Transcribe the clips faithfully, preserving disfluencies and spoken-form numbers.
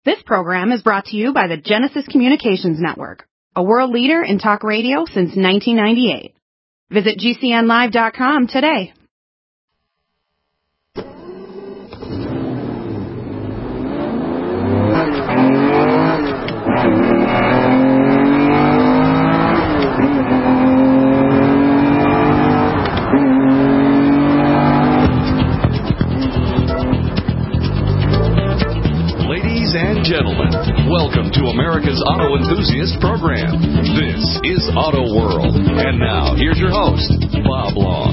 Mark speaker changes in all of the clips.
Speaker 1: This program is brought to you by the Genesis Communications Network, a world leader in talk radio since nineteen ninety-eight. Visit G C N live dot com today.
Speaker 2: Gentlemen, welcome to America's Auto Enthusiast Program. This is Auto World. And now, here's your host, Bob Long.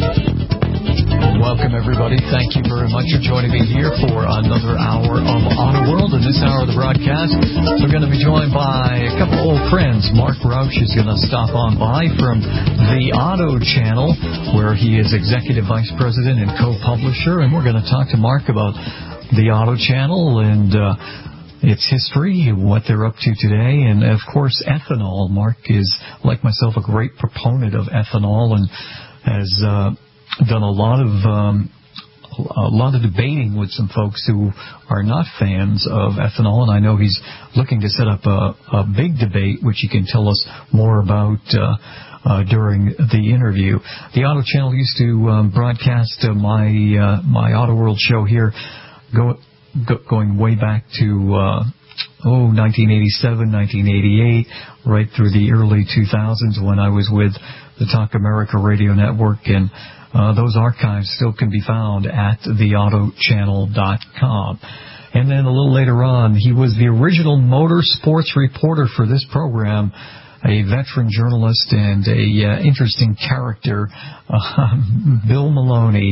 Speaker 3: Welcome, everybody. Thank you very much for joining me here for another hour of Auto World. In this hour of the broadcast, we're going to be joined by a couple old friends. Mark Roush is going to stop on by from the Auto Channel, where he is Executive Vice President and co-publisher. And we're going to talk to Mark about the Auto Channel and uh, its history, what they're up to today, and, of course, ethanol. Mark is, like myself, a great proponent of ethanol and has uh, done a lot of um, a lot of debating with some folks who are not fans of ethanol, and I know he's looking to set up a, a big debate, which he can tell us more about uh, uh, during the interview. The Auto Channel used to um, broadcast uh, my uh, my Auto World show here, go. Go, going way back to, uh, oh, nineteen eighty-seven, nineteen eighty-eight, right through the early two thousands when I was with the Talk America Radio Network, and uh, those archives still can be found at the auto channel dot com. And then a little later on, he was the original motorsports reporter for this program, a veteran journalist and a uh, interesting character, uh, Bill Maloney.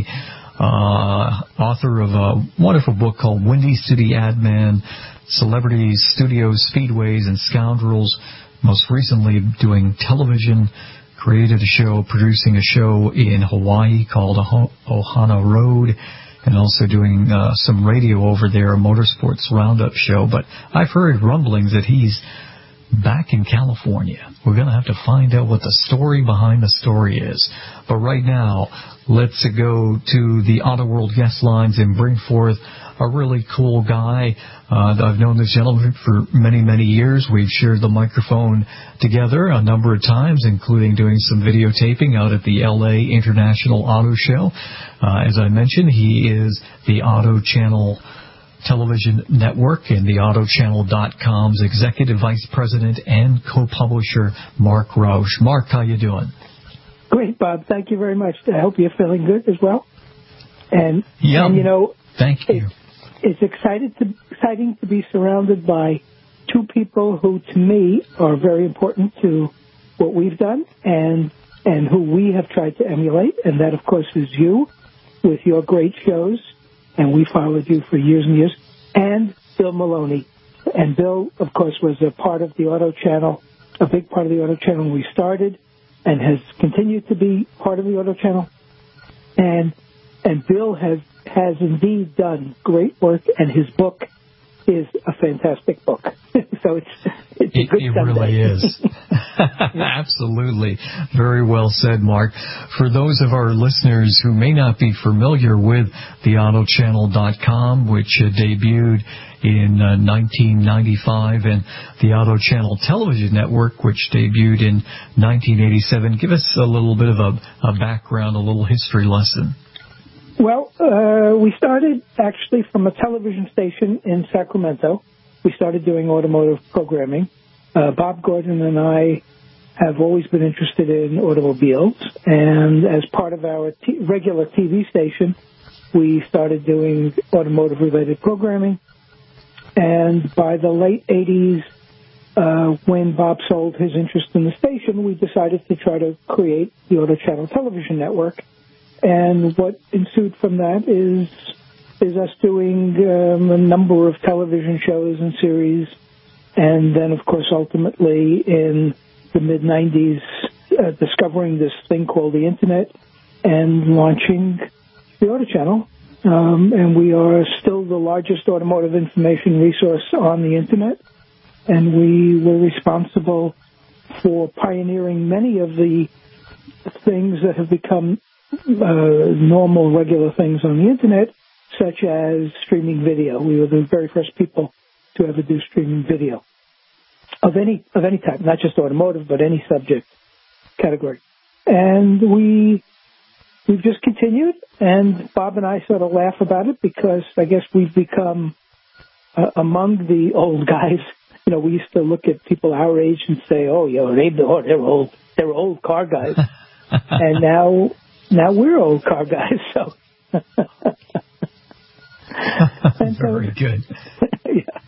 Speaker 3: Uh, author of a wonderful book called Windy City Ad Man, Celebrities, Studios, Speedways, and Scoundrels. Most recently doing television, created a show, producing a show in Hawaii called Ohana Road, and also doing uh, some radio over there, a motorsports roundup show. But I've heard rumblings that he's back in California. We're going to have to find out what the story behind the story is. But right now, let's go to the Auto World guest lines and bring forth a really cool guy. Uh, I've known this gentleman for many, many years. We've shared the microphone together a number of times, including doing some videotaping out at the L A International Auto Show. Uh, as I mentioned, he is the Auto Channel Television Network and the auto channel dot com's Executive Vice President and co-publisher, Mark Roush. Mark, how you doing?
Speaker 4: Great, Bob. Thank you very much. I hope you're feeling good as well. And,
Speaker 3: yep.
Speaker 4: and you know,
Speaker 3: thank you.
Speaker 4: It's, it's excited to, exciting to be surrounded by two people who, to me, are very important to what we've done and and who we have tried to emulate. And that, of course, is you with your great shows. And we followed you for years and years, and Bill Maloney. And Bill, of course, was a part of the Auto Channel, a big part of the Auto Channel when we started, and has continued to be part of the Auto Channel. And and Bill has has indeed done great work, and his book is a fantastic book. So it's it's a
Speaker 3: it,
Speaker 4: good
Speaker 3: It
Speaker 4: Sunday.
Speaker 3: really is. Absolutely. Very well said, Mark. For those of our listeners who may not be familiar with the auto channel dot com, which uh, debuted in uh, nineteen ninety-five, and the Auto Channel Television Network, which debuted in nineteen eighty-seven, give us a little bit of a, a background, a little history lesson.
Speaker 4: Well, uh, we started actually from a television station in Sacramento. We started doing automotive programming. Uh, Bob Gordon and I have always been interested in automobiles, and as part of our t- regular T V station, we started doing automotive-related programming. And by the late eighties, uh, when Bob sold his interest in the station, we decided to try to create the Auto Channel Television Network. And what ensued from that is is us doing um, a number of television shows and series, and then, of course, ultimately in the mid-nineties, uh, discovering this thing called the Internet and launching the Auto Channel. Um, and we are still the largest automotive information resource on the Internet, and we were responsible for pioneering many of the things that have become uh, normal, regular things on the Internet, such as streaming video. We were the very first people to ever do streaming video of any of any type, not just automotive, but any subject category. And we we've just continued, and Bob and I sort of laugh about it because I guess we've become uh, among the old guys. You know, we used to look at people our age and say, "Oh, you know, they oh, they're old, they're old car guys," and now now we're old car guys. So.
Speaker 3: Very
Speaker 4: so,
Speaker 3: good.
Speaker 4: Yeah.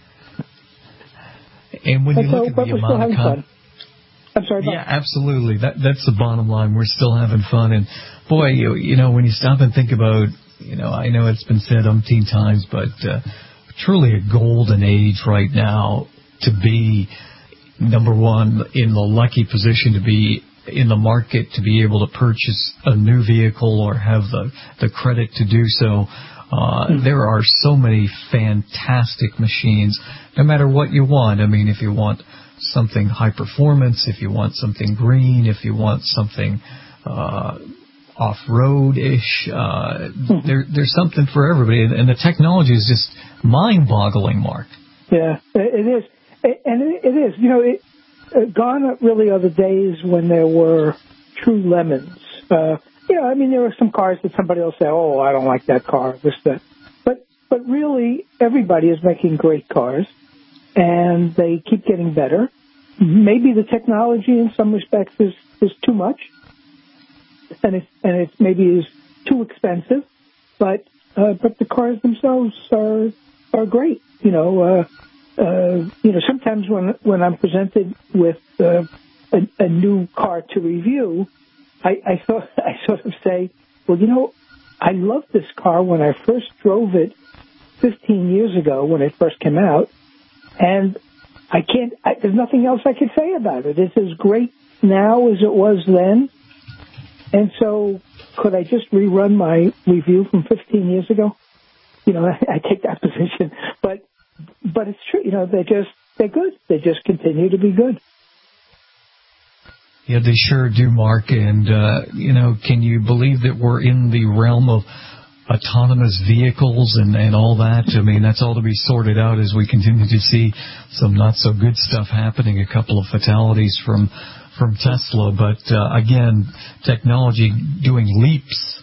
Speaker 3: And when you
Speaker 4: and
Speaker 3: look
Speaker 4: so,
Speaker 3: at the
Speaker 4: we're
Speaker 3: amount of con-
Speaker 4: fun. I'm sorry. Bob.
Speaker 3: Yeah, absolutely. That that's the bottom line. We're still having fun, and boy, you, you know, when you stop and think about, you know, I know it's been said umpteen times, but uh, truly a golden age right now to be number one in the lucky position to be in the market to be able to purchase a new vehicle or have the the credit to do so. Uh, there are so many fantastic machines, no matter what you want. I mean, if you want something high performance, if you want something green, if you want something uh, off-road-ish, uh, mm-hmm. there, there's something for everybody. And the technology is just mind-boggling, Mark.
Speaker 4: Yeah, it is. And it is. You know, it, gone really are the days when there were true lemons. Uh You know, I mean, there are some cars that somebody will say, "Oh, I don't like that car," this, that. But, but really, everybody is making great cars, and they keep getting better. Maybe the technology, in some respects, is, is too much, and it and it maybe is too expensive. But, uh, but the cars themselves are are great. You know, uh, uh, you know, sometimes when when I'm presented with uh, a, a new car to review, I, I thought I sort of say, well, you know, I loved this car when I first drove it fifteen years ago when it first came out, and I can't. I, there's nothing else I could say about it. It's as great now as it was then, and so could I just rerun my review from fifteen years ago? You know, I, I take that position, but but it's true. You know, they just they're good. They just continue to be good.
Speaker 3: Yeah, they sure do, Mark. And, uh, you know, can you believe that we're in the realm of autonomous vehicles and, and all that? I mean, that's all to be sorted out as we continue to see some not-so-good stuff happening, a couple of fatalities from from Tesla. But, uh, again, technology doing leaps.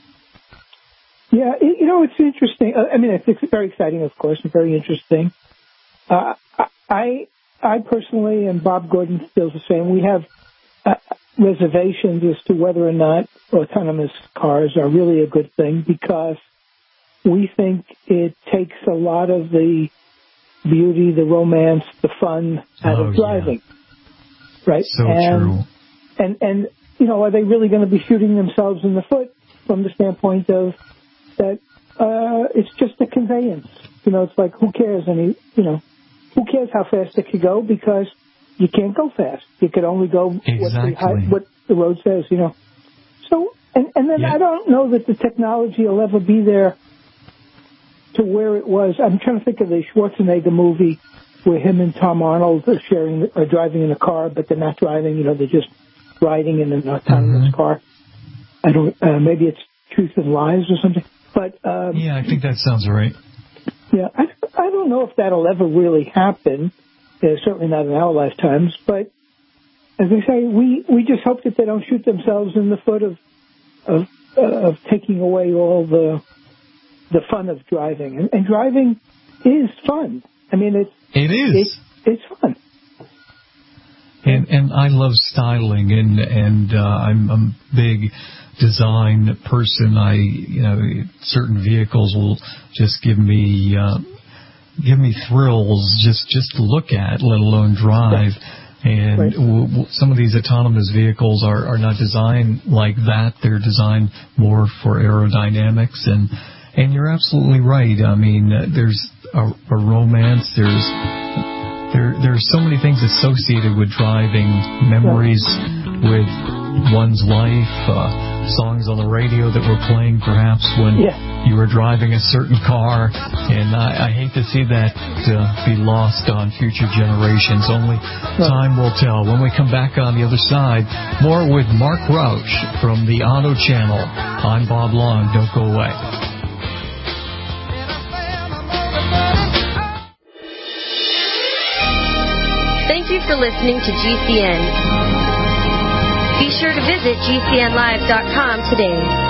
Speaker 4: Yeah, it, you know, it's interesting. I mean, it's, it's very exciting, of course, and very interesting. Uh, I, I personally, and Bob Gordon feels the same, we have Uh, reservations as to whether or not autonomous cars are really a good thing because we think it takes a lot of the beauty, the romance, the fun out
Speaker 3: oh,
Speaker 4: of driving.
Speaker 3: Yeah.
Speaker 4: Right?
Speaker 3: So
Speaker 4: and,
Speaker 3: true.
Speaker 4: And, and, you know, are they really going to be shooting themselves in the foot from the standpoint of that uh, it's just a conveyance? You know, it's like, who cares? Any, you know, who cares how fast it could go because you can't go fast. You could only go
Speaker 3: exactly.
Speaker 4: what, the, what the road says, you know. So, and, and then yeah. I don't know that the technology will ever be there to where it was. I'm trying to think of the Schwarzenegger movie where him and Tom Arnold are sharing, are driving in a car, but they're not driving. You know, they're just riding in an autonomous mm-hmm. car. I don't. Uh, maybe it's Truth and Lies or something. But um,
Speaker 3: yeah, I think that sounds right.
Speaker 4: Yeah, I I don't know if that'll ever really happen. Uh, certainly not in our lifetimes, but as I say, we, we just hope that they don't shoot themselves in the foot of of, uh, of taking away all the the fun of driving. And, and driving is fun. I mean, it's
Speaker 3: it is
Speaker 4: it, it's fun.
Speaker 3: And and I love styling, and and uh, I'm I'm a big design person. I you know certain vehicles will just give me. Uh, give me thrills just, just to look at, let alone drive. And
Speaker 4: right.
Speaker 3: w- w- some of these autonomous vehicles are, are not designed like that. They're designed more for aerodynamics. And, and you're absolutely right. I mean, uh, there's a, a romance. There's, there, there's so many things associated with driving, memories with one's life, uh, songs on the radio that were playing perhaps when
Speaker 4: yeah.
Speaker 3: you were driving a certain car, and I, I hate to see that uh, be lost on future generations. Only time will tell. When we come back on the other side, more with Mark Rauch from the Auto Channel. I'm Bob Long. Don't go away.
Speaker 5: Thank you for listening to G C N. Be sure to visit G C N live dot com today.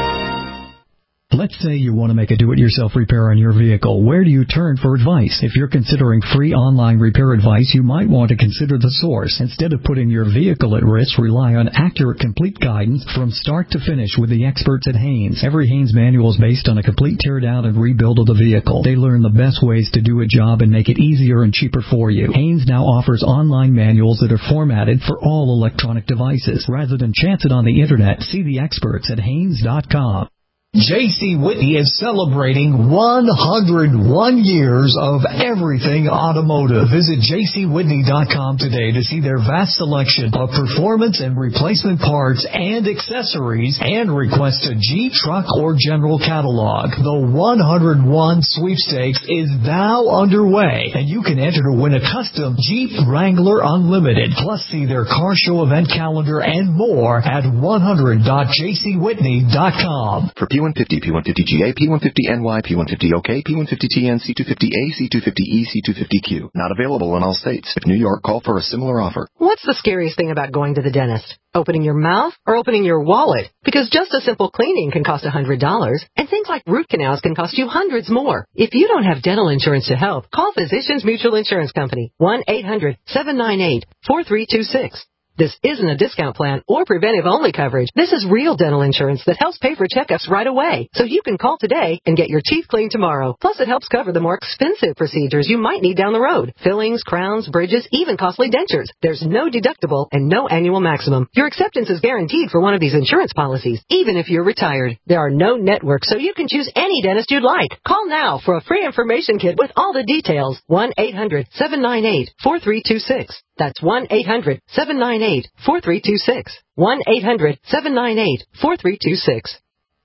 Speaker 3: Let's say you want to make a do-it-yourself repair on your vehicle. Where do you turn for advice? If you're considering free online repair advice, you might want to consider The Source. Instead of putting your vehicle at risk, rely on accurate, complete guidance from start to finish with the experts at Haynes. Every Haynes manual is based on a complete tear-down and rebuild of the vehicle. They learn the best ways to do a job and make it easier and cheaper for you. Haynes now offers online manuals that are formatted for all electronic devices. Rather than chance it on the Internet, see the experts at Haynes dot com.
Speaker 6: J C. Whitney is celebrating one hundred one years of everything automotive. Visit J C Whitney dot com today to see their vast selection of performance and replacement parts and accessories, and request a Jeep, truck, or general catalog. The one hundred one sweepstakes is now underway, and you can enter to win a custom Jeep Wrangler Unlimited. Plus, see their car show event calendar and more at one hundred dot J C Whitney dot com.
Speaker 7: For P one fifty, P one fifty G A, P one fifty N Y, P one fifty O K, P one fifty T N, C two fifty A, C two fifty E, C two fifty Q. Not available in all states. If New York, call for a similar offer.
Speaker 8: What's the scariest thing about going to the dentist? Opening your mouth or opening your wallet? Because just a simple cleaning can cost one hundred dollars, and things like root canals can cost you hundreds more. If you don't have dental insurance to help, call Physicians Mutual Insurance Company, one eight hundred seven nine eight four three two six. This isn't a discount plan or preventive-only coverage. This is real dental insurance that helps pay for checkups right away. So you can call today and get your teeth cleaned tomorrow. Plus, it helps cover the more expensive procedures you might need down the road. Fillings, crowns, bridges, even costly dentures. There's no deductible and no annual maximum. Your acceptance is guaranteed for one of these insurance policies, even if you're retired. There are no networks, so you can choose any dentist you'd like. Call now for a free information kit with all the details. one eight hundred seven nine eight four three two six. That's one eight hundred seven nine eight four three two six. one eight hundred seven nine eight four three two six.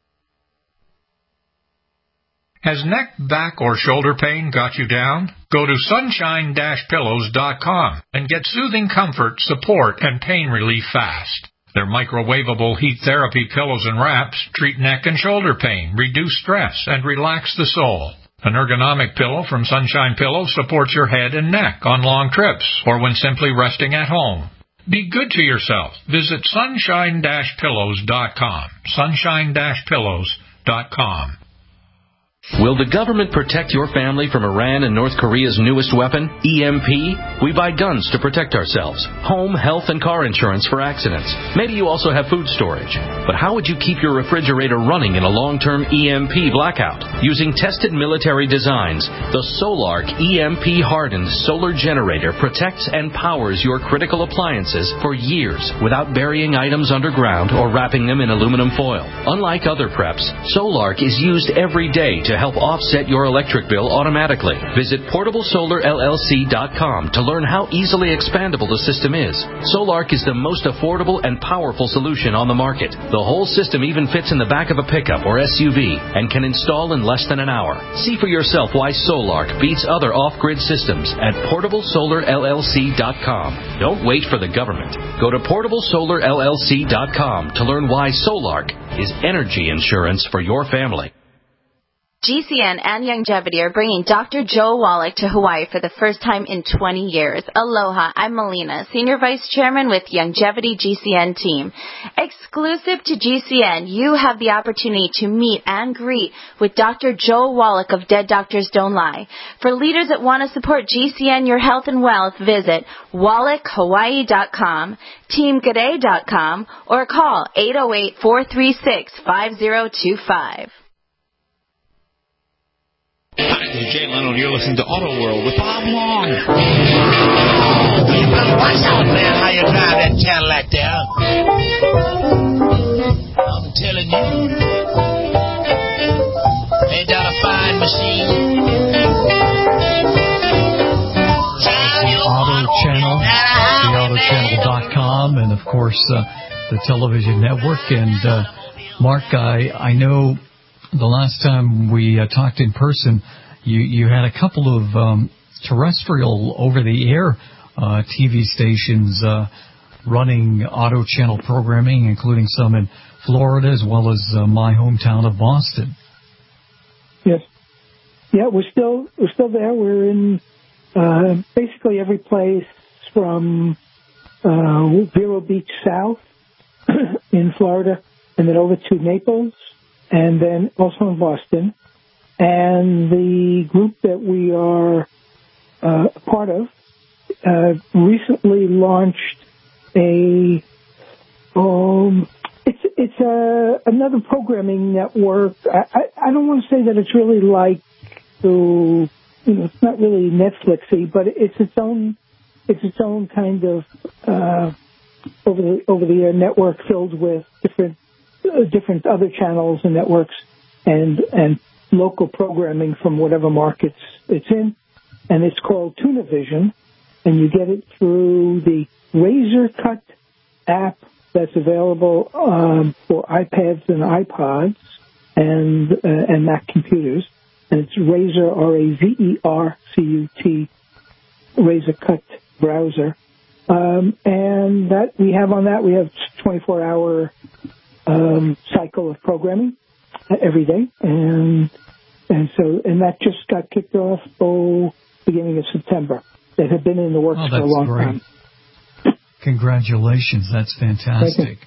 Speaker 9: Has neck, back, or shoulder pain got you down? Go to sunshine dash pillows dot com and get soothing comfort, support, and pain relief fast. Their microwavable heat therapy pillows and wraps treat neck and shoulder pain, reduce stress, and relax the soul. An ergonomic pillow from Sunshine Pillows supports your head and neck on long trips or when simply resting at home. Be good to yourself. Visit sunshine dash pillows dot com. sunshine dash pillows dot com.
Speaker 2: Will the government protect your family from Iran and North Korea's newest weapon, E M P? We buy guns to protect ourselves, home, health, and car insurance for accidents. Maybe you also have food storage. But how would you keep your refrigerator running in a long-term E M P blackout? Using tested military designs, the Solark E M P-hardened solar generator protects and powers your critical appliances for years without burying items underground or wrapping them in aluminum foil. Unlike other preps, Solark is used every day to help offset your electric bill automatically. Visit portable solar L L C dot com to learn how easily expandable the system is. Solark is the most affordable and powerful solution on the market. The whole system even fits in the back of a pickup or S U V and can install in less than an hour. See for yourself why Solark beats other off-grid systems at portable solar L L C dot com. Don't wait for the government. Go to portable solar L L C dot com to learn why Solark is energy insurance for your family.
Speaker 10: G C N and Youngevity are bringing Doctor Joe Wallach to Hawaii for the first time in twenty years. Aloha, I'm Melina, Senior Vice Chairman with Youngevity G C N team. Exclusive to G C N, you have the opportunity to meet and greet with Doctor Joe Wallach of Dead Doctors Don't Lie. For leaders that want to support G C N, your health and wealth, visit wallach hawaii dot com, team g'day dot com, or call eight oh eight, four three six, five oh two five.
Speaker 11: Hi, this is Jay Leno, and you're listening to Auto World with Bob Long.
Speaker 12: Watch out, man, how you drive that Cadillac there. I'm telling you. Ain't that a fine machine?
Speaker 3: Auto Channel, the auto channel dot com, and, of course, uh, the television network. And, uh, Mark, I, I know... The last time we uh, talked in person, you, you had a couple of um, terrestrial over-the-air uh, T V stations uh, running auto channel programming, including some in Florida as well as uh, my hometown of Boston.
Speaker 4: Yes. Yeah, we're still we're still there. We're in uh, basically every place from uh, Vero Beach South in Florida, and then over to Naples, and then also in Boston. And the group that we are uh, a part of uh, recently launched a um, it's it's a another programming network. I, I, I don't want to say that it's really like the you know it's not really Netflixy, but it's its own it's its own kind of uh, over the over the air network filled with different uh, different other channels and networks and and local programming from whatever markets it's in, and it's called TunaVision, and you get it through the Razor Cut app that's available um, for iPads and iPods and uh, and Mac computers, and it's Razor, R A Z E R C U T, Razor Cut browser, um, and that we have on that we have twenty-four hour um, cycle of programming every day, and and so and that just got kicked off oh beginning of September. That had been in the works
Speaker 3: oh,
Speaker 4: for a long
Speaker 3: great.
Speaker 4: time.
Speaker 3: Congratulations, that's fantastic.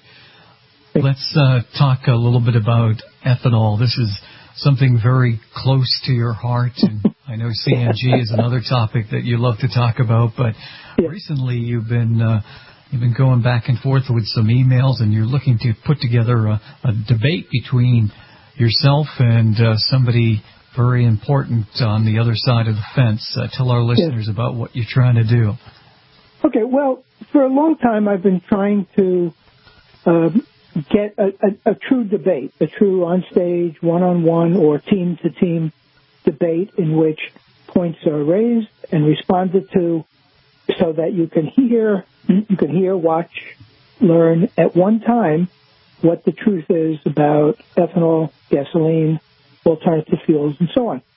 Speaker 3: Let's uh, talk a little bit about ethanol. This is something very close to your heart, and I know C N G is another topic that you love to talk about. But
Speaker 4: yeah.
Speaker 3: recently, you've been uh, You've been going back and forth with some emails, and you're looking to put together a, a debate between yourself and uh, somebody very important on the other side of the fence. Uh, tell our listeners yes. about what you're trying to do.
Speaker 4: Okay, well, for a long time I've been trying to um, get a, a, a true debate, a true on-stage, one-on-one, or team-to-team debate in which points are raised and responded to so that you can hear, you can hear, watch, learn at one time what the truth is about ethanol, gasoline, alternative fuels, and so on.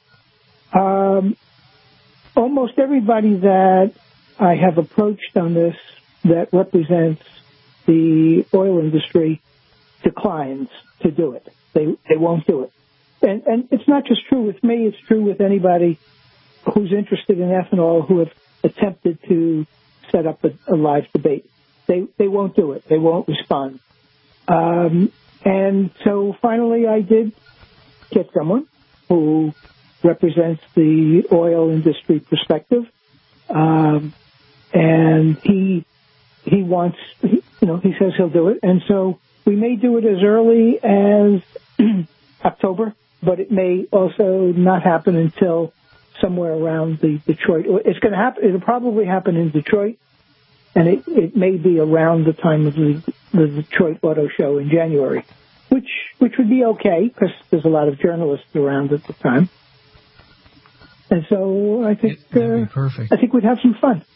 Speaker 4: Um, almost everybody that I have approached on this that represents the oil industry declines to do it. They they won't do it. And, and it's not just true with me, it's true with anybody who's interested in ethanol who have attempted to set up a, a live debate. They they won't do it. They won't respond. Um, and so finally I did get someone who represents the oil industry perspective. Um, and he he wants, he, you know, he says he'll do it. And so we may do it as early as October, but it may also not happen until somewhere around the Detroit. It's going to happen. It'll probably happen in Detroit, and it, it may be around the time of the, the Detroit Auto Show in January, which which would be okay because there's a lot of journalists around at the time. And so I think
Speaker 3: uh, perfect.
Speaker 4: I think we'd have some fun.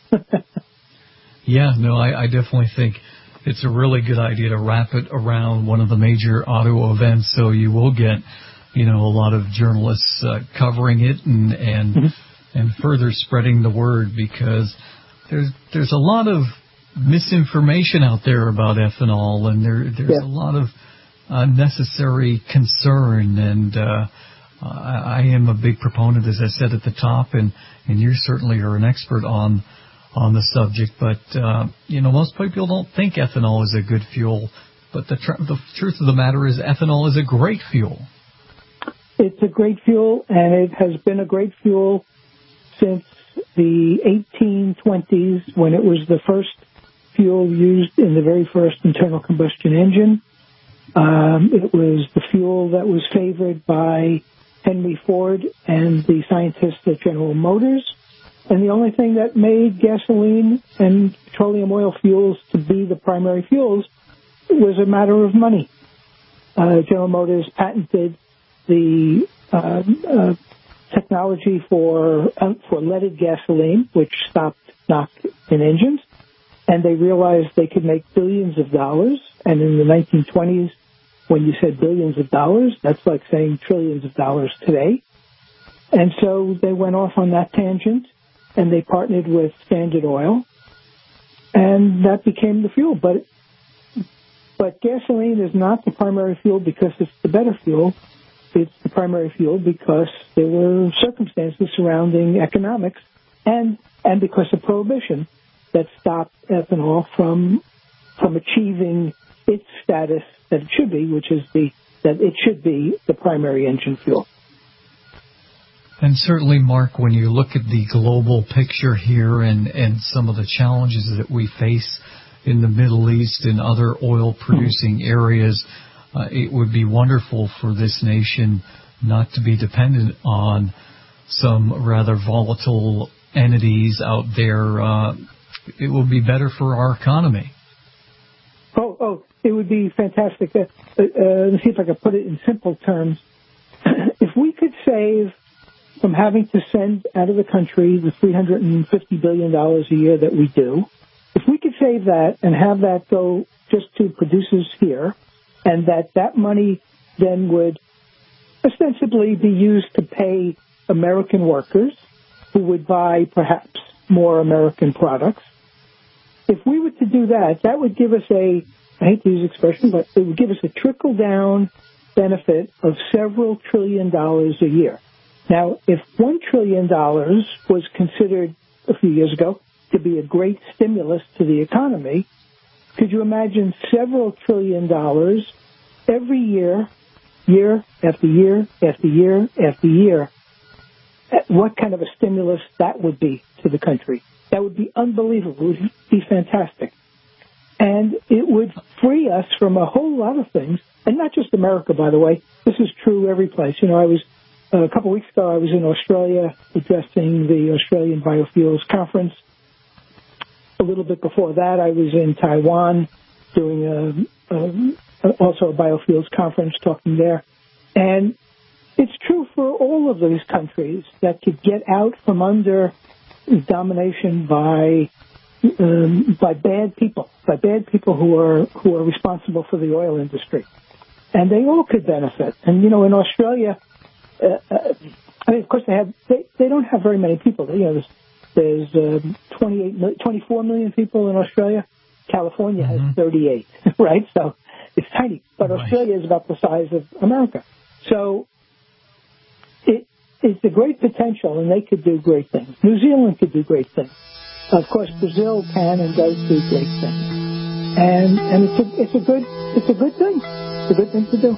Speaker 3: Yeah, no, I, I definitely think it's a really good idea to wrap it around one of the major auto events, so you will get, you know, a lot of journalists uh, covering it and and mm-hmm. and further spreading the word, because there's there's a lot of misinformation out there about ethanol, and there there's yeah. a lot of unnecessary concern, and uh, I, I am a big proponent, as I said at the top, and and you certainly are an expert on. on the subject, but, uh, you know, most people don't think ethanol is a good fuel, but the, tr- the truth of the matter is ethanol is a great fuel.
Speaker 4: It's a great fuel, and it has been a great fuel since the eighteen twenties, when it was the first fuel used in the very first internal combustion engine. Um, it was the fuel that was favored by Henry Ford and the scientists at General Motors. And the only thing that made gasoline and petroleum oil fuels to be the primary fuels was a matter of money. Uh, General Motors patented the uh, uh, technology for uh, for leaded gasoline, which stopped knock in engines, and they realized they could make billions of dollars. And in the nineteen twenties, when you said billions of dollars, that's like saying trillions of dollars today. And so they went off on that tangent, and they partnered with Standard Oil, and that became the fuel. But but gasoline is not the primary fuel because it's the better fuel. It's the primary fuel because there were circumstances surrounding economics and and because of prohibition that stops ethanol from from achieving its status that it should be, which is the that it should be the primary engine fuel.
Speaker 3: And certainly, Mark, when you look at the global picture here and, and some of the challenges that we face in the Middle East and other oil-producing areas, uh, it would be wonderful for this nation not to be dependent on some rather volatile entities out there. Uh, it will be better for our economy.
Speaker 4: Oh, oh, it would be fantastic. Uh, uh, let's see if I can put it in simple terms. If we could save from having to send out of the country the three hundred fifty billion dollars a year that we do, if we could save that and have that go just to producers here, and that that money then would ostensibly be used to pay American workers who would buy perhaps more American products, if we were to do that, that would give us a, I hate to use the expression, but it would give us a trickle-down benefit of several trillion dollars a year. Now, if one trillion dollars was considered a few years ago to be a great stimulus to the economy, could you imagine several trillion dollars every year, year after year after year after year? What kind of a stimulus that would be to the country? That would be unbelievable. It would be fantastic. And it would free us from a whole lot of things, and not just America, by the way. This is true every place. You know, I was Uh, a couple of weeks ago, I was in Australia addressing the Australian Biofuels Conference. A little bit before that, I was in Taiwan doing a, a, also a biofuels conference, talking there. And it's true for all of these countries that could get out from under domination by um, by bad people, by bad people who are who are responsible for the oil industry, and they all could benefit. And you know, in Australia. Uh, uh, I mean, of course, they have. They, they don't have very many people. You know, there's, there's um, twenty-eight, twenty-four million people in Australia. California mm-hmm. has thirty-eight, right? So it's tiny. But right. Australia is about the size of America. So it, it's a great potential, and they could do great things. New Zealand could do great things. Of course, Brazil can and does do great things. And and it's a it's a good it's a good thing. It's a good thing to do.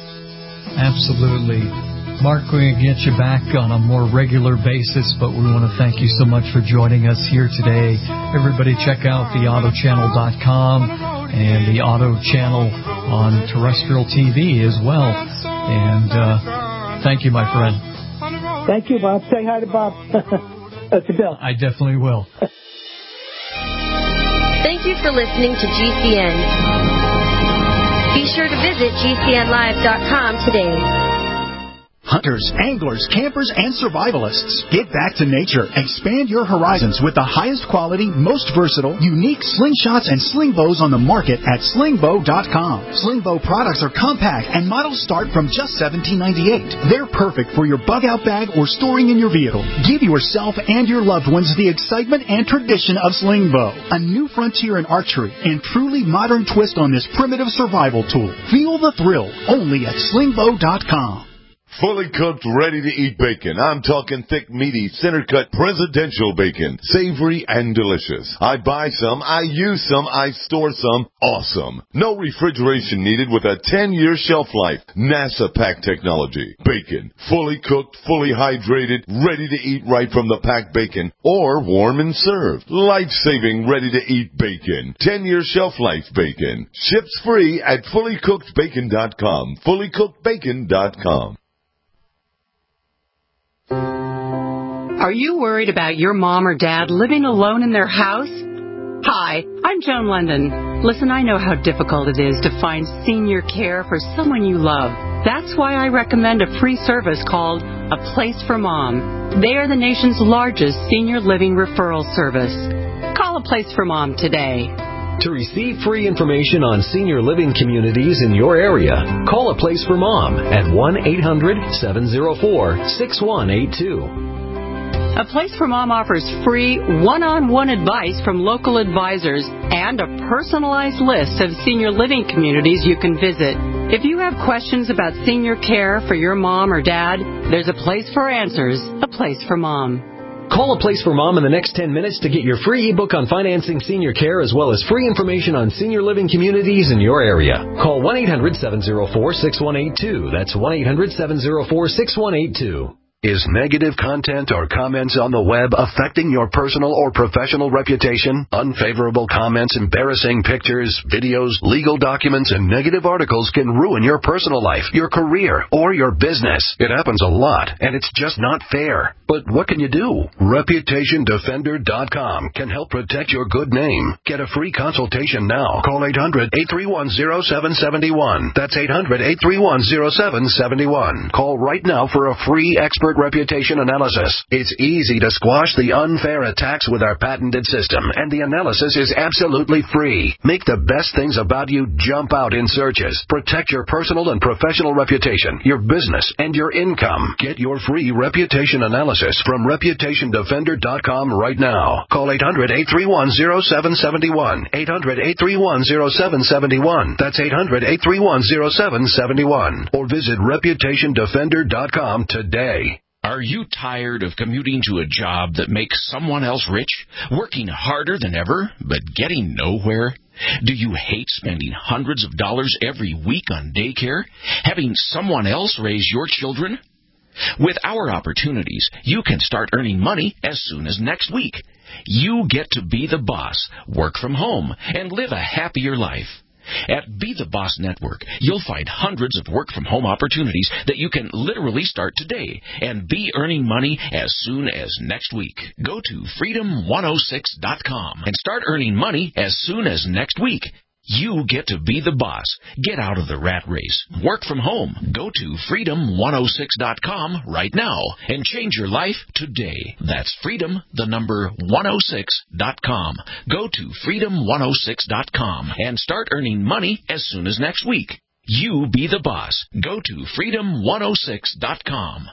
Speaker 3: Absolutely. Mark, we're going to get you back on a more regular basis, but we want to thank you so much for joining us here today. Everybody check out the auto channel dot com and the Auto Channel on terrestrial T V as well. And uh, thank you, my friend.
Speaker 4: Thank you, Bob. Say hi to Bob. uh, to Bill.
Speaker 3: I definitely will.
Speaker 5: Thank you for listening to G C N. Be sure to visit G C N live dot com today.
Speaker 13: Hunters, anglers, campers, and survivalists. Get back to nature. Expand your horizons with the highest quality, most versatile, unique slingshots and sling bows on the market at sling bow dot com. Sling bow products are compact and models start from just seventeen ninety-eight. They're perfect for your bug-out bag or storing in your vehicle. Give yourself and your loved ones the excitement and tradition of sling bow. A new frontier in archery and truly modern twist on this primitive survival tool. Feel the thrill only at sling bow dot com.
Speaker 14: Fully cooked, ready-to-eat bacon. I'm talking thick, meaty, center-cut, presidential bacon. Savory and delicious. I buy some, I use some, I store some. Awesome. No refrigeration needed with a ten-year shelf life. NASA pack technology. Bacon. Fully cooked, fully hydrated, ready to eat right from the packed bacon. Or warm and served. Life-saving, ready-to-eat bacon. ten-year shelf life bacon. Ships free at fully cooked bacon dot com. fully cooked bacon dot com.
Speaker 1: Are you worried about your mom or dad living alone in their house? Hi, I'm Joan London. Listen, I know how difficult it is to find senior care for someone you love. That's why I recommend a free service called A Place for Mom. They are the nation's largest senior living referral service. Call A Place for Mom today.
Speaker 15: To receive free information on senior living communities in your area, call A Place for Mom at one eight hundred seven oh four six one eight two.
Speaker 1: A Place for Mom offers free one-on-one advice from local advisors and a personalized list of senior living communities you can visit. If you have questions about senior care for your mom or dad, there's a place for answers, A Place for Mom.
Speaker 15: Call A Place for Mom in the next ten minutes to get your free ebook on financing senior care as well as free information on senior living communities in your area. Call one eight hundred seven oh four six one eight two. That's one eight hundred seven oh four six one eight two.
Speaker 16: Is negative content or comments on the web affecting your personal or professional reputation? Unfavorable comments, embarrassing pictures, videos, legal documents, and negative articles can ruin your personal life, your career, or your business. It happens a lot, and it's just not fair. But what can you do? Reputation Defender dot com can help protect your good name. Get a free consultation now. Call eight hundred eight three one oh seven seven one. That's eight hundred eight three one oh seven seven one. Call right now for a free expert reputation analysis. It's easy to squash the unfair attacks with our patented system, and the analysis is absolutely free. Make the best things about you jump out in searches. Protect your personal and professional reputation, your business, and your income. Get your free reputation analysis from Reputation Defender dot com right now. Call eight hundred eight three one oh seven seven one. eight hundred eight three one oh seven seven one. That's eight hundred eight three one oh seven seven one. Or visit Reputation Defender dot com today.
Speaker 17: Are you tired of commuting to a job that makes someone else rich, working harder than ever, but getting nowhere? Do you hate spending hundreds of dollars every week on daycare, having someone else raise your children? With our opportunities, you can start earning money as soon as next week. You get to be the boss, work from home, and live a happier life. At Be the Boss Network, you'll find hundreds of work-from-home opportunities that you can literally start today and be earning money as soon as next week. Go to freedom one oh six dot com and start earning money as soon as next week. You get to be the boss. Get out of the rat race. Work from home. Go to freedom one oh six dot com right now and change your life today. That's freedom, the number one oh six dot com. Go to freedom one oh six dot com and start earning money as soon as next week. You be the boss. Go to freedom one oh six dot com.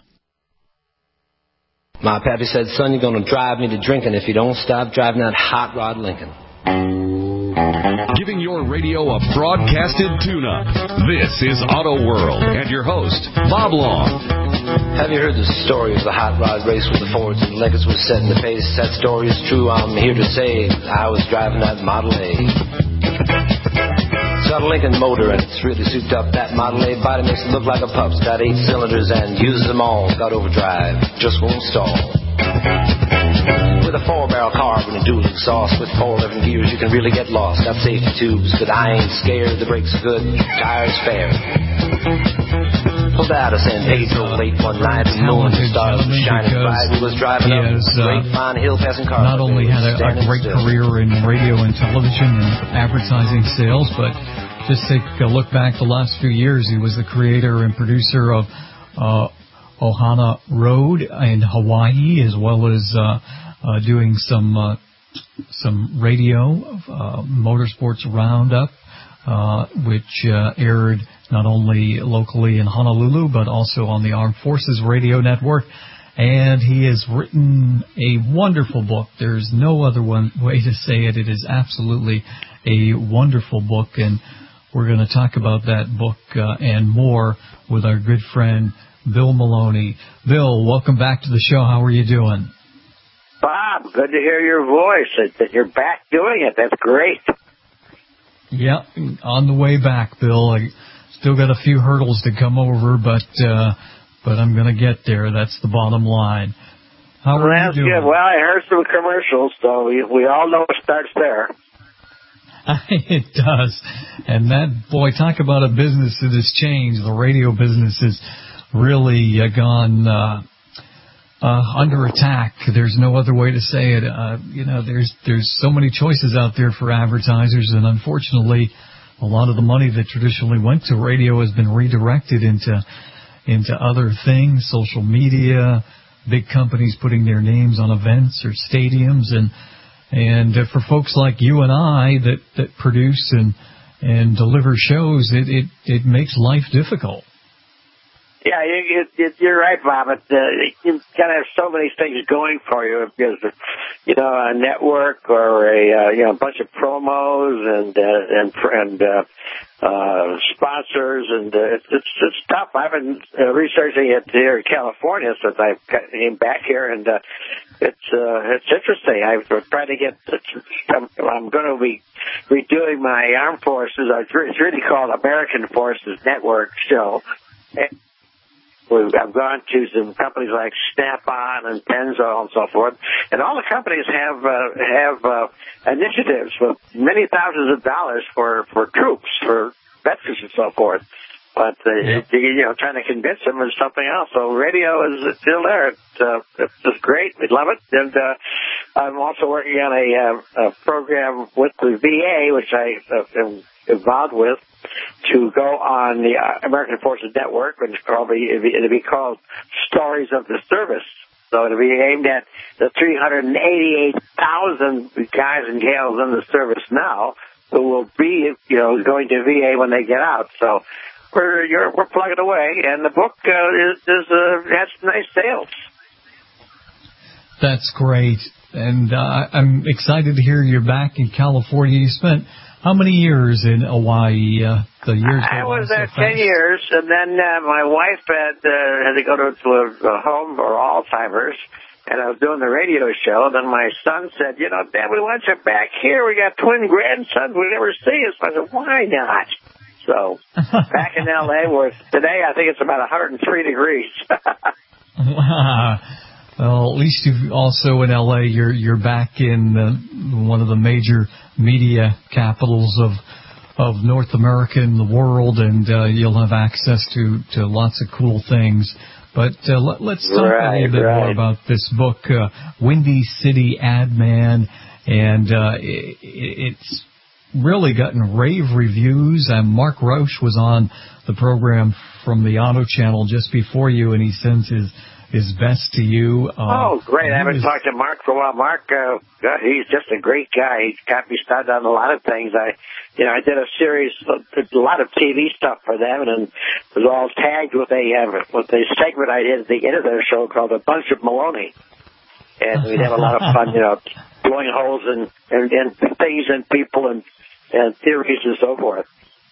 Speaker 18: My pappy said, son, you're going to drive me to drinking if you don't stop driving that hot rod Lincoln.
Speaker 19: Giving your radio a broadcasted tune-up. This is Auto World and your host, Bob Long.
Speaker 18: Have you heard the story of the hot rod race with the Fords and Lincolns was setting the pace? That story is true. I'm here to say I was driving that Model A. It's got a Lincoln motor and it's really souped up. That Model A body makes it look like a pup's. Got eight cylinders and uses them all. Got overdrive, just won't stall. With a four-barrel carb and a dual exhaust with four eleven gears, you can really get lost. Got safety tubes, but I ain't scared. The brakes are good, tires fair. Pulled out of San Pedro late one night, and the moon stars were shining bright. We was driving up
Speaker 3: has, uh,
Speaker 18: great fine hill passing cars.
Speaker 3: Not only had a, a great still. career in radio and television and advertising sales, but just take a look back the last few years. He was the creator and producer of uh, Ohana Road in Hawaii, as well as uh, uh, doing some uh, some radio, uh, Motorsports Roundup, uh, which uh, aired not only locally in Honolulu, but also on the Armed Forces Radio Network. And he has written a wonderful book. There's no other one way to say it. It is absolutely a wonderful book, and we're going to talk about that book uh, and more with our good friend Bill Maloney. Bill, welcome back to the show. How are you doing?
Speaker 20: Bob, good to hear your voice. That you're back doing it. That's great.
Speaker 3: Yeah, on the way back, Bill. I still got a few hurdles to come over, but uh, but I'm going to get there. That's the bottom line. How
Speaker 20: well,
Speaker 3: are
Speaker 20: that's
Speaker 3: you doing?
Speaker 20: Good. Well, I heard some commercials, so we, we all know it starts there.
Speaker 3: It does. And that, boy, talk about a business that has changed. The radio business has really uh, gone uh, uh, under attack. There's no other way to say it. Uh, you know, there's there's so many choices out there for advertisers, and unfortunately, a lot of the money that traditionally went to radio has been redirected into into other things, social media, big companies putting their names on events or stadiums, and and uh, for folks like you and I that, that produce and and deliver shows, it, it, it makes life difficult.
Speaker 20: Yeah, you, you, you're right, Bob. It, uh, you've got to have so many things going for you. Because, you know, a network or a uh, you know a bunch of promos and uh, and and uh, uh, sponsors, and uh, it's, it's it's tough. I've been uh, researching it here in California since I came back here, and uh, it's uh, it's interesting. I've tried to get. I'm, I'm going to be redoing my armed forces. It's really called American Forces Network still. And I've gone to some companies like Snap-on and Pennzoil and so forth, and all the companies have uh, have uh, initiatives with many thousands of dollars for, for troops, for veterans and so forth. But uh, yeah. you know, trying to convince them is something else. So radio is still there. It's, uh, it's just great. We love it. And uh, I'm also working on a, uh, a program with the V A, which I uh, am involved with, to go on the American Forces Network, which probably it'll be called Stories of the Service. So it'll be aimed at the three hundred eighty-eight thousand guys and gals in the service now who will be, you know, going to V A when they get out. So we're you're, we're plugging away, and the book uh, is, is uh, has nice sales.
Speaker 3: That's great, and uh, I'm excited to hear you're back in California. You spent how many years in Hawaii? Uh, the years
Speaker 20: I was there
Speaker 3: so
Speaker 20: ten years, and then uh, my wife had uh, had to go to, to a, a home for Alzheimer's, and I was doing the radio show. And then my son said, "You know, Dad, we want you back here. We got twin grandsons. We never see us." I said, "Why not?" So back in L A, where today I think it's about one hundred three degrees.
Speaker 3: Well, at least you've also in L A, you're you're back in uh, one of the major media capitals of of North America and the world, and uh, you'll have access to, to lots of cool things. But uh, let, let's talk right, a little bit right. more about this book, uh, Windy City Ad Man, and uh, it, it's really gotten rave reviews. And Mark Roush was on the program from the Auto Channel just before you, and he sends his his best to you. Uh,
Speaker 20: oh, great. I haven't was... talked to Mark for a while. Mark, uh, he's just a great guy. He got me started on a lot of things. I, you know, I did a series, a lot of T V stuff for them, and it was all tagged with a, uh, with a segment I did at the end of their show called A Bunch of Maloney. And we'd have a lot of fun, you know, blowing holes in, in, in things and people and, and theories and so forth.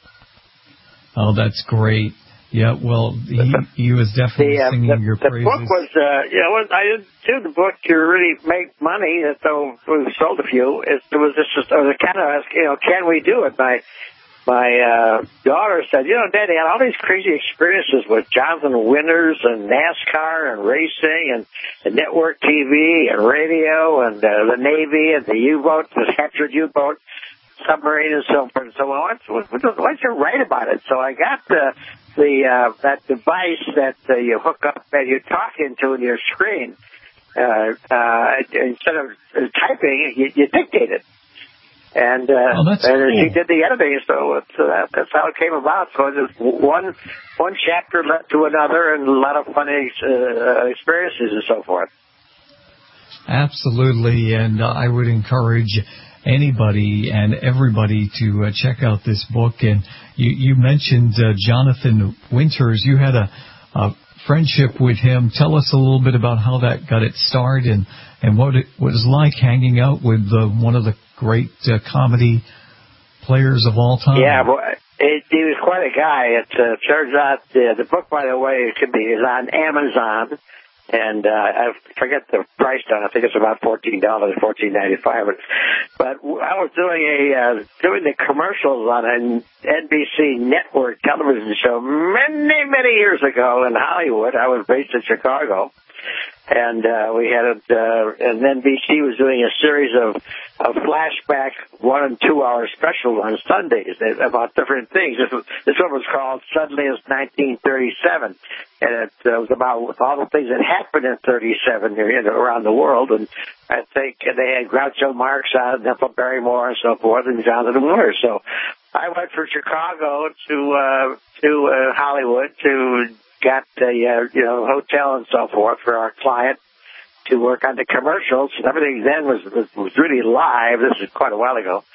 Speaker 3: Oh, that's great. Yeah, well, he, he was definitely the, uh, singing
Speaker 20: the,
Speaker 3: your
Speaker 20: the
Speaker 3: praises.
Speaker 20: The book was, uh, you know, I didn't do the book to really make money, so we sold a few. It, it was just, it was a kind of, you know, can we do it? My, my uh, daughter said, you know, Daddy, I had all these crazy experiences with Jonathan Winters and NASCAR and racing and, and network T V and radio and uh, the Navy and the U-boat, the captured U-boat, submarine and so forth. So well, why don't you write about it? So I got the the uh, that device that uh, you hook up and you talk into in your screen. Uh, uh, instead of typing, you, you dictate it. And, uh,
Speaker 3: oh, that's
Speaker 20: and
Speaker 3: cool.
Speaker 20: she did the editing, so it's, uh, that, that's how it came about. So just one one chapter led to another, and a lot of funny uh, experiences and so forth.
Speaker 3: Absolutely, and uh, I would encourage anybody and everybody to uh, check out this book. And you, you mentioned uh, Jonathan Winters. You had a, a friendship with him. Tell us a little bit about how that got its start and, and what it was like hanging out with uh, one of the great uh, comedy players of all time.
Speaker 20: Yeah, well, it, he was quite a guy. It uh, turns out uh, the book, by the way, it could be is on Amazon. And uh, I forget the price on it. I think it's about fourteen dollars, fourteen ninety-five. But, but I was doing a uh, doing the commercials on an N B C network television show many, many years ago in Hollywood. I was based in Chicago. And uh, we had a, uh, and N B C was doing a series of, of flashback one and two hour specials on Sundays about different things. This, was, this one was called Suddenly It's nineteen thirty-seven, and it uh, was about all the things that happened in thirty-seven you know, around the world. And I think they had Groucho Marx on, Ethel Barrymore, and so forth, and Jonathan Winters. So I went from Chicago to uh, to uh, Hollywood to got a uh, you know hotel and so forth for our client to work on the commercials. Everything then was, was was really live. This is quite a while ago,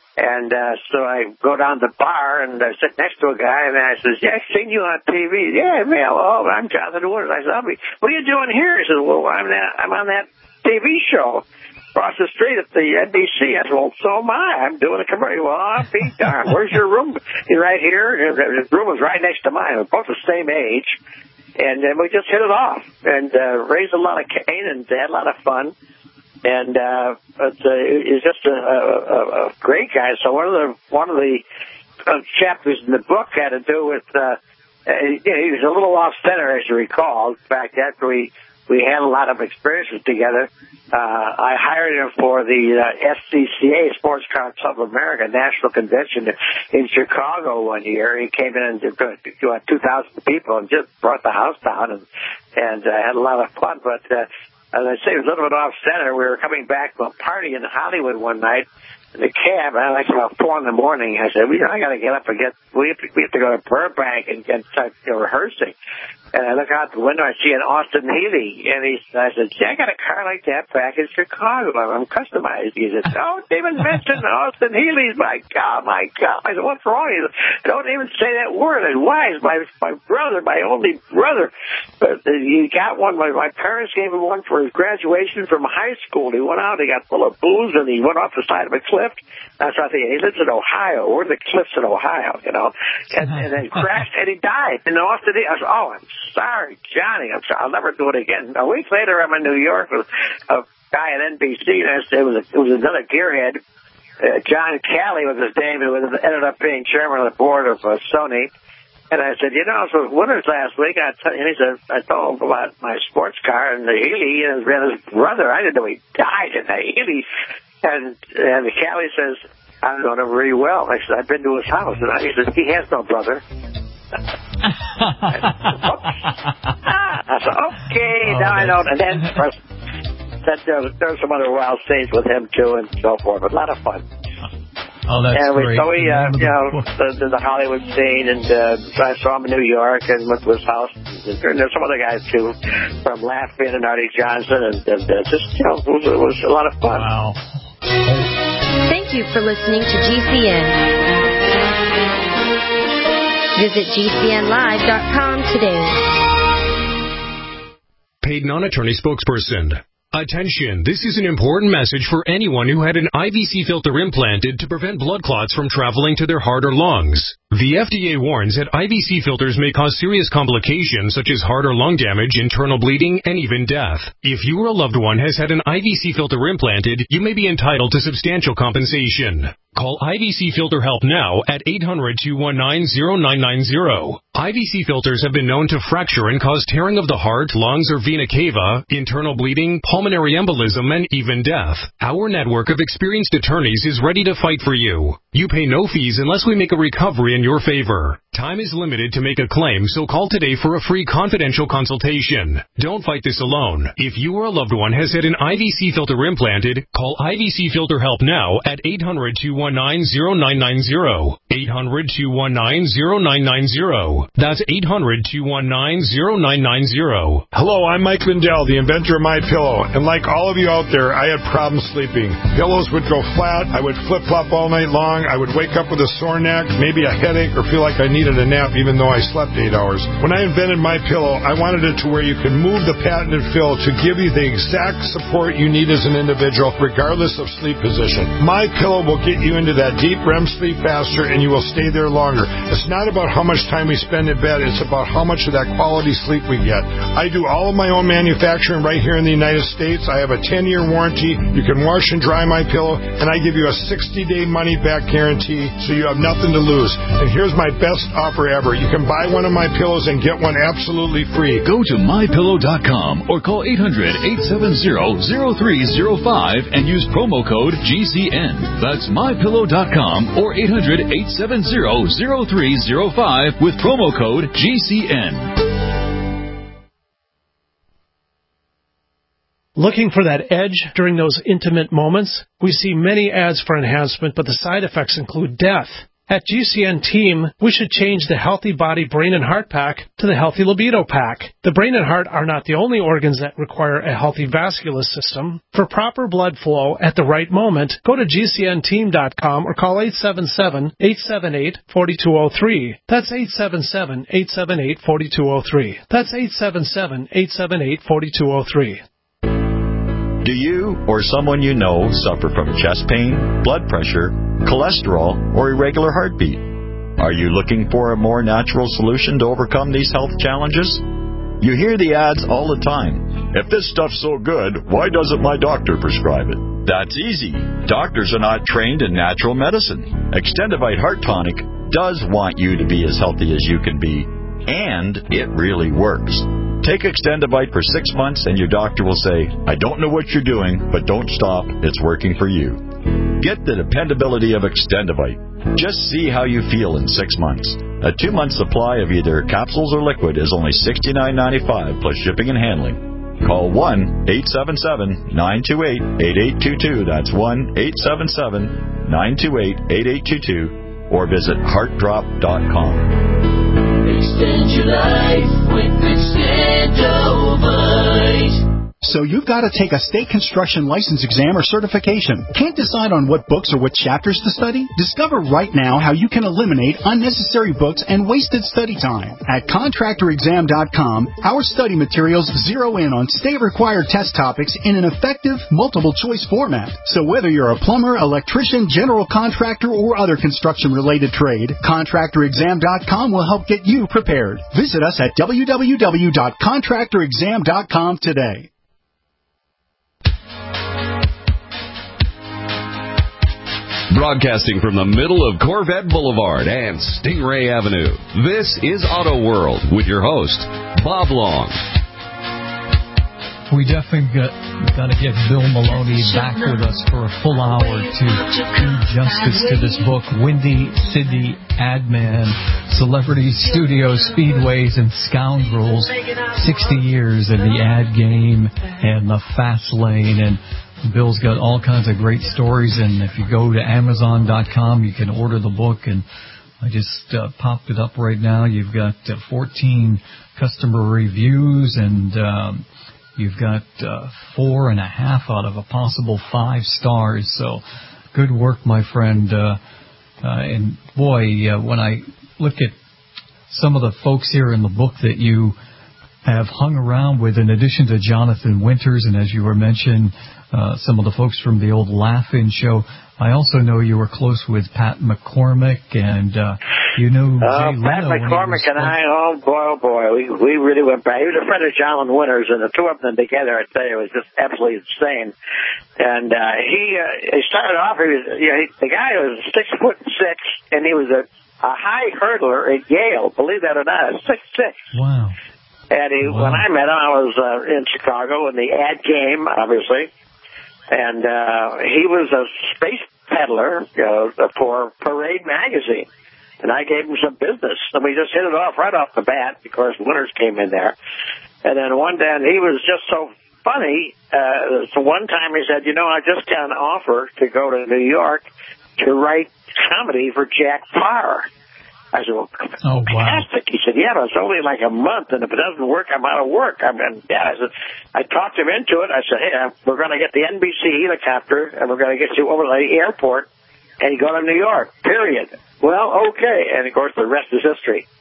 Speaker 20: And uh, so I go down to the bar and I sit next to a guy, and I says, yeah, I've seen you on T V. Yeah, man, oh, I'm Jonathan Wood. I said, I'll be, what are you doing here? He says, well, I'm, that, I'm on that T V show across the street at the N B C. I said, well, so am I. I'm doing a commercial. Well, I'll be darned. Where's your room? He's right here. His room was right next to mine. We're both the same age. And then we just hit it off and uh, raised a lot of cane and had a lot of fun. And uh, but, uh, he's just a, a, a great guy. So one of the one of the uh, chapters in the book had to do with uh, you know, he was a little off center, as you recall. In fact, after we we had a lot of experiences together, uh, I hired him for the uh, S C C A, Sports Car Club of America National Convention in Chicago one year. He came in and did uh, two thousand people and just brought the house down and and uh, had a lot of fun, but. Uh, As I say, it was a little bit off center. We were coming back from a party in Hollywood one night in the cab, and like about four in the morning. I said, "We, I got to get up and get. We have to, we have to go to Burbank and get start you know, rehearsing." And I look out the window, I see an Austin Healey, and he, I said, "Gee, I got a car like that back in Chicago. I'm customized." He said, "Oh, David mentioned Austin Healey's. My God, my God!" I said, "What's wrong?" He said, "Don't even say that word." And why? It's my my brother, my only brother. But uh, he got one. My, my parents gave him one for his graduation from high school. He went out, he got full of booze, and he went off the side of a cliff. That's what I think. He lives in Ohio. We're the cliffs in Ohio, you know. And, and then crashed, and he died in Austin. I said, "Oh, I'm sorry, Johnny. I'm sorry. I'll never do it again." A week later, I'm in New York with a guy at N B C, and it was, a, it was another gearhead. Uh, John Calley was his name, who ended up being chairman of the board of uh, Sony. And I said, "You know, it was Winners last week." And, I t- and he said, I told him about my sports car and the Healey and his brother. I didn't know he died in the Healey. And, and Calley says, "I know him really well." I said, "I've been to his house." And I, he says, "He has no brother." I said, "Okay, oh, now I know." And then of course, that there was, there was some other wild scenes with him too, and so forth. But a lot of fun.
Speaker 3: Oh, that's
Speaker 20: and we,
Speaker 3: great.
Speaker 20: So we, uh, you know, the, the Hollywood scene, and uh, I saw him in New York and went to his house. And there's some other guys too, from Lafayette and Artie Johnson, and, and uh, just you know, it was, it was a lot of fun.
Speaker 3: Wow.
Speaker 5: Thank you for listening to G C N. Visit G C N live dot com today.
Speaker 21: Paid non-attorney spokesperson. Attention, this is an important message for anyone who had an I V C filter implanted to prevent blood clots from traveling to their heart or lungs. The F D A warns that I V C filters may cause serious complications such as heart or lung damage, internal bleeding, and even death. If you or a loved one has had an I V C filter implanted, you may be entitled to substantial compensation. Call I V C Filter Help now at eight hundred, two one nine, zero nine nine zero. I V C filters have been known to fracture and cause tearing of the heart, lungs, or vena cava, internal bleeding, pulmonary embolism, and even death. Our network of experienced attorneys is ready to fight for you. You pay no fees unless we make a recovery in your favor. Time is limited to make a claim, so call today for a free confidential consultation. Don't fight this alone. If you or a loved one has had an I V C filter implanted, call I V C Filter Help now at eight hundred, two one nine, zero nine nine zero. eight hundred, two one nine, zero nine nine zero. That's eight hundred, two one nine, zero nine nine zero.
Speaker 22: Hello, I'm Mike Lindell, the inventor of MyPillow, and like all of you out there, I had problems sleeping. Pillows would go flat, I would flip-flop all night long, I would wake up with a sore neck, maybe a headache, or feel like I needed a nap even though I slept eight hours. When I invented MyPillow, I wanted it to where you can move the patented fill to give you the exact support you need as an individual, regardless of sleep position. MyPillow will get you into that deep R E M sleep faster, and you will stay there longer. It's not about how much time we spend in bed, it's about how much of that quality sleep we get. I do all of my own manufacturing right here in the United States. I have a ten-year warranty. You can wash and dry MyPillow, and I give you a sixty-day money-back guarantee, so you have nothing to lose. And here's my best offer ever. You can buy one of my pillows and get one absolutely free.
Speaker 19: Go to my pillow dot com or call eight hundred, eight seven zero, zero three zero five and use promo code G C N. That's my pillow dot com or eight hundred, eight seven zero, zero three zero five with promo code G C N.
Speaker 23: Looking for that edge during those intimate moments? We see many ads for enhancement, but the side effects include death. At G C N Team, we should change the Healthy Body, Brain, and Heart Pack to the Healthy Libido Pack. The brain and heart are not the only organs that require a healthy vascular system. For proper blood flow at the right moment, go to G C N team dot com or call eight seven seven, eight seven eight, four two zero three. That's eight seven seven, eight seven eight, four two zero three. That's eight seven seven, eight seven eight, four two zero three.
Speaker 6: Do you or someone you know suffer from chest pain, blood pressure, cholesterol, or irregular heartbeat? Are you looking for a more natural solution to overcome these health challenges? You hear the ads all the time. If this stuff's so good, why doesn't my doctor prescribe it? That's easy. Doctors are not trained in natural medicine. Extendivite Heart Tonic does want you to be as healthy as you can be, and it really works. Take Extendivite for six months and your doctor will say, I don't know what you're doing, but don't stop. It's working for you. Get the dependability of Extendivite. Just see how you feel in six months. A two-month supply of either capsules or liquid is only sixty-nine ninety-five plus shipping and handling. Call one eight seven seven, nine two eight, eight eight two two. That's one eight seven seven, nine two eight, eight eight two two. Or visit heart drop dot com.
Speaker 12: Extend your life with Extendovite.
Speaker 13: So you've got to take a state construction license exam or certification. Can't decide on what books or what chapters to study? Discover right now how you can eliminate unnecessary books and wasted study time. At contractor exam dot com, our study materials zero in on state-required test topics in an effective, multiple-choice format. So whether you're a plumber, electrician, general contractor, or other construction-related trade, contractor exam dot com will help get you prepared. Visit us at w w w dot contractor exam dot com today.
Speaker 7: Broadcasting from the middle of Corvette Boulevard and Stingray Avenue, this is Auto World with your host, Bob Long.
Speaker 3: We definitely got, got to get Bill Maloney back with us for a full hour to do justice to this book, Windy City Ad Man, Celebrity Studios, Speedways, and Scoundrels, sixty years in the ad game and the fast lane. And Bill's got all kinds of great stories, and if you go to amazon dot com, you can order the book, and I just uh, popped it up right now. You've got uh, fourteen customer reviews, and um, you've got uh, four and a half out of a possible five stars, so good work, my friend. Uh, uh, and boy, uh, when I look at some of the folks here in the book that you have hung around with, in addition to Jonathan Winters, and as you were mentioning, uh, some of the folks from the old Laugh-In show, I also know you were close with Pat McCormick, and uh, you knew
Speaker 20: uh,
Speaker 3: Jay
Speaker 20: Pat
Speaker 3: Leno
Speaker 20: McCormick and
Speaker 3: was...
Speaker 20: I, oh boy, oh boy, we we really went back. He was a friend of Jonathan Winters, and the two of them together, I tell you, it was just absolutely insane. And uh, he uh, he started off, he was, you know, he, the guy was six foot six, and he was a, a high hurdler at Yale, believe that or not, six six.
Speaker 3: Wow.
Speaker 20: And he, wow. When I met him, I was uh, in Chicago in the ad game, obviously. And uh, he was a space peddler uh, for Parade magazine. And I gave him some business. And we just hit it off right off the bat. Of course, Winters came in there. And then one day, and he was just so funny. Uh, so one time he said, you know, I just got an offer to go to New York to write comedy for Jack Paar. I said, well,
Speaker 3: oh,
Speaker 20: fantastic.
Speaker 3: Wow.
Speaker 20: He said, yeah, but it's only like a month, and if it doesn't work, I'm out of work. I mean, yeah, I said, I talked him into it. I said, hey, we're going to get the N B C helicopter, and we're going to get you over to the airport, and you go to New York, period. Well, okay. And, of course, the rest is history.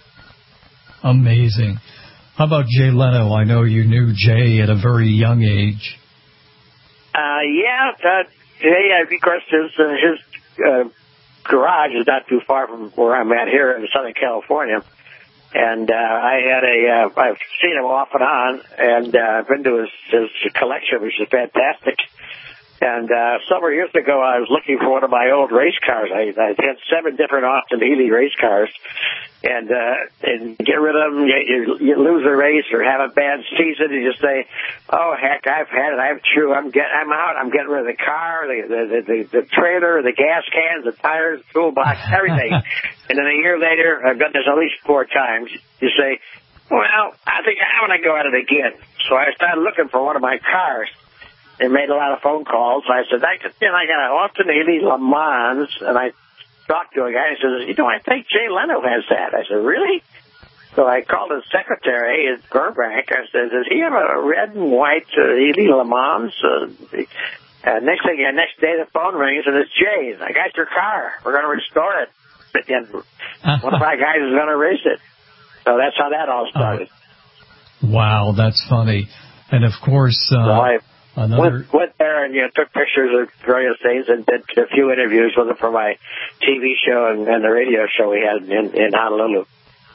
Speaker 3: Amazing. How about Jay Leno? I know you knew Jay at a very young age.
Speaker 20: Uh, yeah, uh, yeah, of course, his, uh, his uh, garage is not too far from where I'm at here in Southern California. And uh, I had a, uh, I've seen him off and on, and uh, I've been to his, his collection, which is fantastic. And uh, several years ago, I was looking for one of my old race cars. I, I had seven different Austin Healey race cars. And, uh, and get rid of them, you, you, you lose a race or have a bad season, and you say, oh, heck, I've had it, I'm true, I'm get, I'm out, I'm getting rid of the car, the, the, the, the trailer, the gas cans, the tires, the toolbox, everything. And then a year later, I've done this at least four times, you say, well, I think I want to go at it again. So I started looking for one of my cars and made a lot of phone calls. I said, I, could, you know, I got an Austin Healey Le Mans, and I talk to a guy. He says, you know, I think Jay Leno has that. I said, really? So I called his secretary at Burbank. I said, does he have a red and white uh, Ely Le Mans? Uh, uh, next thing, uh, next day the phone rings, and it's Jay. I got your car. We're going to restore it. And one of my guys is going to race it. So that's how that all started.
Speaker 3: Oh, wow, that's funny. And, of course, uh,
Speaker 20: so I
Speaker 3: another...
Speaker 20: went, went there and you know, took pictures of various things and did a few interviews with him for my T V show and, and the radio show we had in, in Honolulu.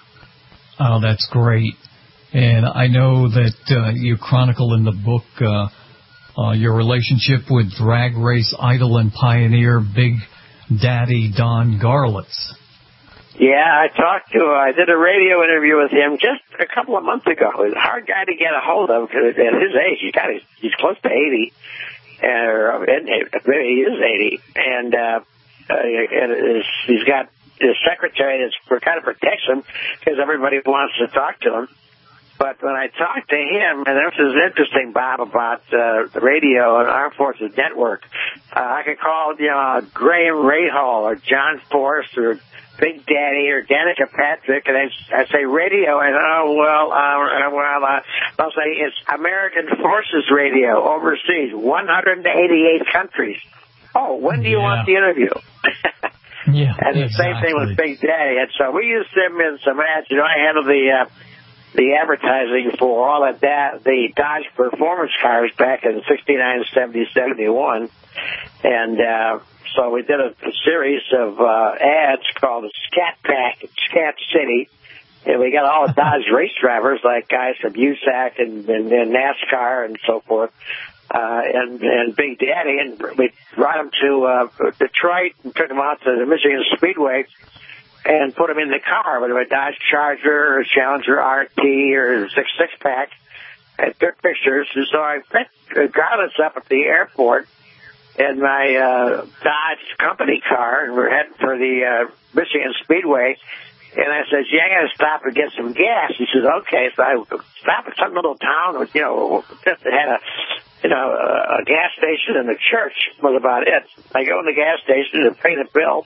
Speaker 3: Oh, that's great. And I know that uh, you chronicle in the book uh, uh, your relationship with drag race idol and pioneer Big Daddy Don Garlits.
Speaker 20: Yeah, I talked to, I did a radio interview with him just a couple of months ago. He was a hard guy to get a hold of because at his age, he's got, he's close to eighty, or maybe he is eighty, and, uh, uh, and he's got his secretary that's kind of protects him because everybody wants to talk to him. But when I talked to him, and this is interesting, Bob, about uh, the radio and Armed Forces Network, uh, I could call, you know, Graham Rahal or John Force or Big Daddy or Danica Patrick, and I say radio, and oh well, uh, well, uh, I'll say it's American Forces Radio overseas, one hundred eighty-eight countries. Oh, when do you yeah. want the interview?
Speaker 3: yeah,
Speaker 20: and the
Speaker 3: exactly.
Speaker 20: same thing with Big Daddy, and so we used him in some ads. You know, I handled the uh, the advertising for all of that, the Dodge Performance cars back in sixty-nine, seventy, seventy-one, and. uh So we did a, a series of uh, ads called Scat Pack at Scat City, and we got all the Dodge race drivers, like guys from U S A C and, and, and NASCAR and so forth, uh, and, and Big Daddy, and we brought them to uh, Detroit and took them out to the Michigan Speedway and put them in the car, whether a Dodge Charger or Challenger R T or a six six pack, and took pictures. And so I picked Garlits up at the airport in my uh, Dodge company car, and we're heading for the uh, Michigan Speedway. And I said, yeah, I got to stop and get some gas. He says, okay. So I stopped at some little town with, you know, just had a, you know, a gas station and a church was about it. I go in the gas station to pay the bill.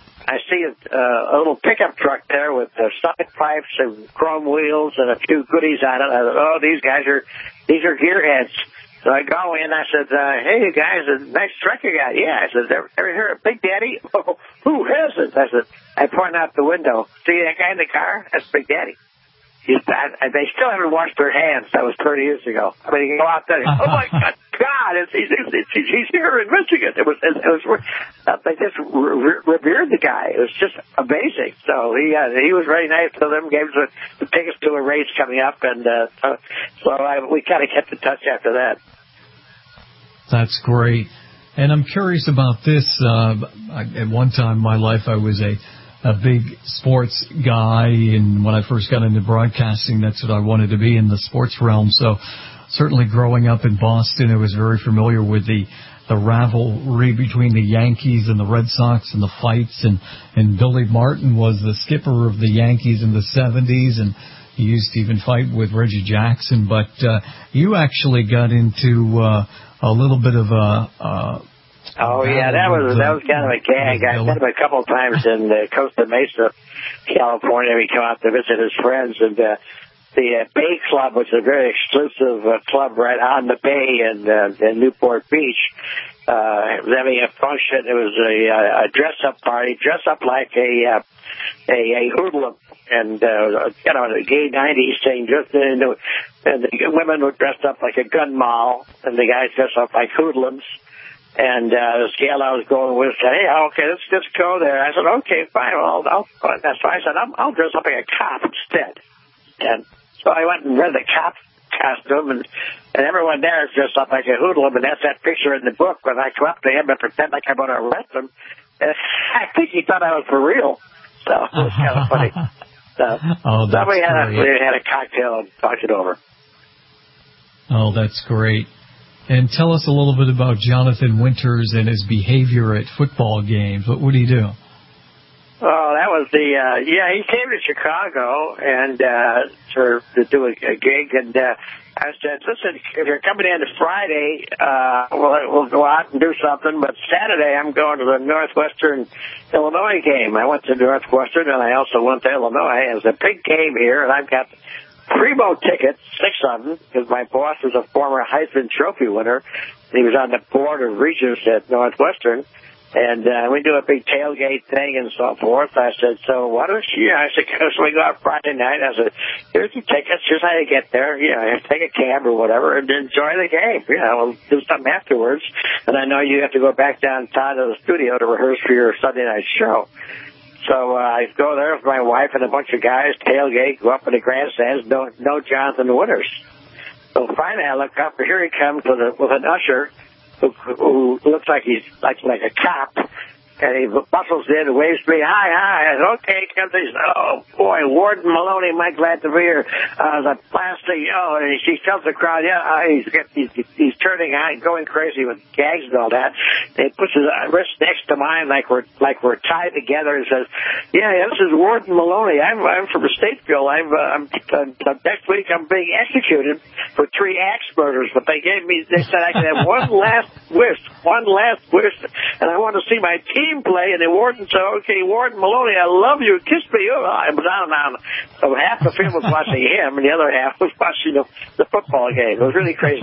Speaker 20: I see a, uh, a little pickup truck there with uh, side pipes and chrome wheels and a few goodies on it. I thought, oh, these guys are, these are gearheads. So I go in, I said, uh, hey, guys, a nice truck you got. Yeah, I said, ever, ever hear of Big Daddy? Oh, who hasn't? I said, I point out the window. See that guy in the car? That's Big Daddy. He's, I, they still haven't washed their hands. That was thirty years ago. I mean, you go out there, oh, my God, God, it's, it's, it's, it's, he's here in Michigan. It was, it, it was uh, they just re- revered the guy. It was just amazing. So he uh, he was very nice to them, gave us the, the tickets to a race coming up, and uh, so, so I, we kind of kept in touch after that.
Speaker 3: That's great. And I'm curious about this. Uh, I, at one time in my life, I was a, a big sports guy, and when I first got into broadcasting, that's what I wanted to be in the sports realm. So certainly growing up in Boston, I was very familiar with the, the rivalry between the Yankees and the Red Sox and the fights. And, and Billy Martin was the skipper of the Yankees in the seventies, and he used to even fight with Reggie Jackson. But uh, you actually got into uh, a little bit of a... Uh,
Speaker 20: Oh yeah, that was that was kind of a gag. I met him a couple of times in uh, Costa Mesa, California. We come out to visit his friends, and uh, the uh, Bay Club, which is a very exclusive uh, club right on the bay in, uh, in Newport Beach, uh, was having a function. It was a, a dress-up party, dress up like a uh, a, a hoodlum, and uh, you know, a gay nineties thing. Just into, and the women were dressed up like a gun moll, and the guys dressed up like hoodlums. And uh, the scale I was going with said, hey, okay, let's just go there. I said, okay, fine. Well, I'll, I'll, that's why I said, I'll, I'll dress up like a cop instead. And so I went and read the cop costume, and, and everyone there is dressed up like a hoodlum, and that's that picture in the book when I come up to him and pretend like I'm going to arrest him. And I think he thought I was for real. So it was kind of funny. So,
Speaker 3: oh, that's
Speaker 20: so we had, a,
Speaker 3: great.
Speaker 20: we had a cocktail and talked it over.
Speaker 3: Oh, that's great. And tell us a little bit about Jonathan Winters and his behavior at football games. What would he do?
Speaker 20: Oh, that was the, uh, yeah, he came to Chicago and, uh, for, to do a, a gig, and, uh, I said, listen, if you're coming in Friday, uh, we'll, we'll go out and do something, but Saturday I'm going to the Northwestern Illinois game. I went to Northwestern, and I also went to Illinois. It was a big game here, and I've got primo tickets, six of them, because my boss was a former Heisman Trophy winner. He was on the board of regents at Northwestern. And uh, we do a big tailgate thing and so forth. I said, so why don't you, I said, so we go out Friday night. I said, here's your tickets. Here's how you get there. You know, take a cab or whatever and enjoy the game. You know, we'll do something afterwards. And I know you have to go back downtown to the studio to rehearse for your Sunday night show. So uh, I go there with my wife and a bunch of guys, tailgate, go up in the grandstands, no, no Jonathan Winters. So finally I look up, and here he comes with, a, with an usher. Who, who looks like he's like like a cop, and he bustles in and waves to me, hi, hi. I said, okay, comes he says, oh, boy, Warden Maloney, am I glad to be here. Uh, the plastic, oh, and he tells the crowd, yeah, uh, he's, he's, he's turning out, going crazy with gags and all that. And he puts his wrist next to mine like we're like we're tied together and says, yeah, yeah this is Warden Maloney. I'm, I'm from Stateville. I'm, uh, I'm uh, next week I'm being executed for three axe murders, but they gave me, they said I could have one last wish, one last wish, and I want to see my team play. And the warden said, okay, Warden Maloney, I love you, kiss me. Oh, I was down and down. So half the film was watching him, and the other half was watching the, the football game. It was really crazy.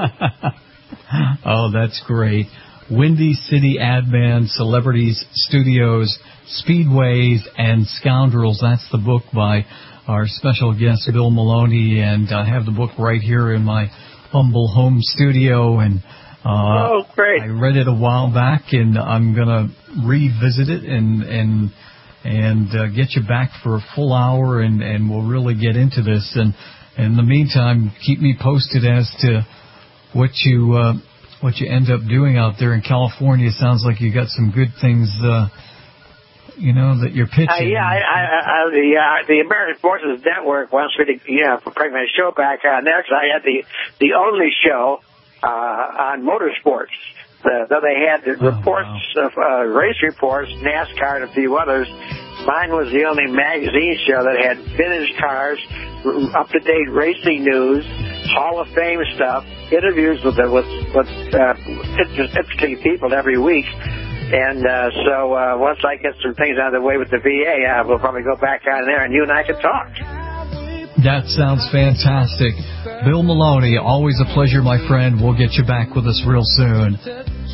Speaker 3: Oh, that's great. Windy City Ad Man, Celebrities, Studios, Speedways, and Scoundrels. That's the book by our special guest, Bill Maloney, and I have the book right here in my humble home studio, and uh,
Speaker 20: oh, great.
Speaker 3: I read it a while back, and I'm going to revisit it and and and uh, get you back for a full hour, and, and we'll really get into this. And in the meantime, keep me posted as to what you uh, what you end up doing out there in California. It sounds like you got some good things, uh, you know, that you're pitching.
Speaker 20: Uh, yeah, I, I, I, the uh, the American Forces Network wants me to, you know, bring my show back on there, because I had the the only show uh, on motorsports. Uh, though they had the oh, reports wow. of uh, race reports, NASCAR and a few others. Mine was the only magazine show that had vintage cars, up-to-date racing news, Hall of Fame stuff, interviews with with, with uh, interesting people every week. And uh, so uh, once I get some things out of the way with the V A, uh, we'll probably go back on there and you and I can talk.
Speaker 3: That sounds fantastic. Bill Maloney, always a pleasure, my friend. We'll get you back with us real soon.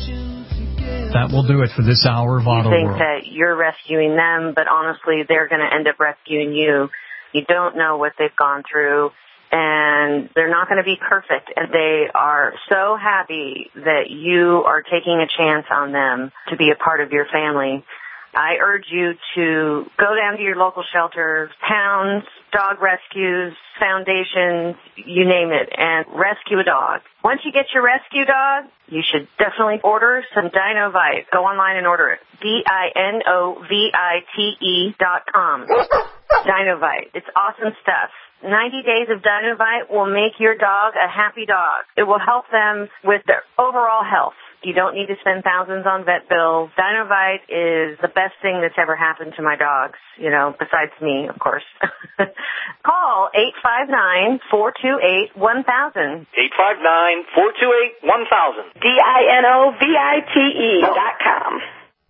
Speaker 3: That will do it for this hour of Auto
Speaker 2: You think
Speaker 3: World.
Speaker 2: that you're rescuing them, but honestly, they're going to end up rescuing you. You don't know what they've gone through, and they're not going to be perfect. And they are so happy that you are taking a chance on them to be a part of your family. I urge you to go down to your local shelters, pounds, dog rescues, foundations, you name it, and rescue a dog. Once you get your rescue dog, you should definitely order some Dinovite. Go online and order it. D I N O V I T E dot com. Dinovite. It's awesome stuff. ninety days of Dinovite will make your dog a happy dog. It will help them with their overall health. You don't need to spend thousands on vet bills. Dinovite is the best thing that's ever happened to my dogs, you know, besides me, of course. Call eight five nine, four two eight, one thousand.
Speaker 8: eight five nine, four two eight, one thousand.
Speaker 2: D I N O V I T E dot com.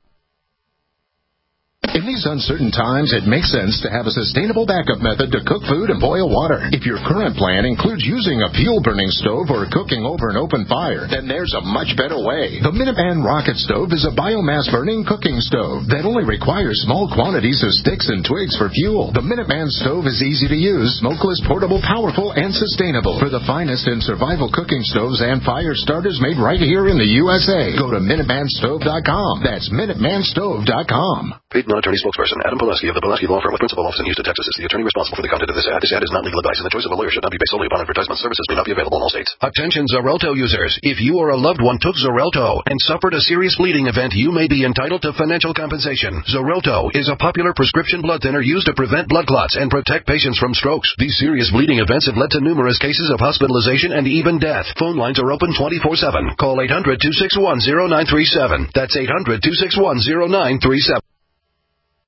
Speaker 9: In these uncertain times, it makes sense to have a sustainable backup method to cook food and boil water. If your current plan includes using a fuel-burning stove or cooking over an open fire, then there's a much better way. The Minuteman Rocket Stove is a biomass-burning cooking stove that only requires small quantities of sticks and twigs for fuel. The Minuteman Stove is easy to use, smokeless, portable, powerful, and sustainable. For the finest in survival cooking stoves and fire starters made right here in the U S A, go to Minuteman Stove dot com. That's Minuteman Stove dot com.
Speaker 16: Paid non-attorney spokesperson Adam Pileski of the Pileski Law Firm with principal office in Houston, Texas is the attorney responsible for the content of this ad. This ad is not legal advice, and the choice of a lawyer should not be based solely upon advertisement. Services may not be available in all states. Attention Xarelto users. If you or a loved one took Xarelto and suffered a serious bleeding event, you may be entitled to financial compensation. Xarelto is a popular prescription blood thinner used to prevent blood clots and protect patients from strokes. These serious bleeding events have led to numerous cases of hospitalization and even death. Phone lines are open twenty-four seven. Call eight hundred, two six one, zero nine three seven. That's eight hundred, two six one, zero nine three seven.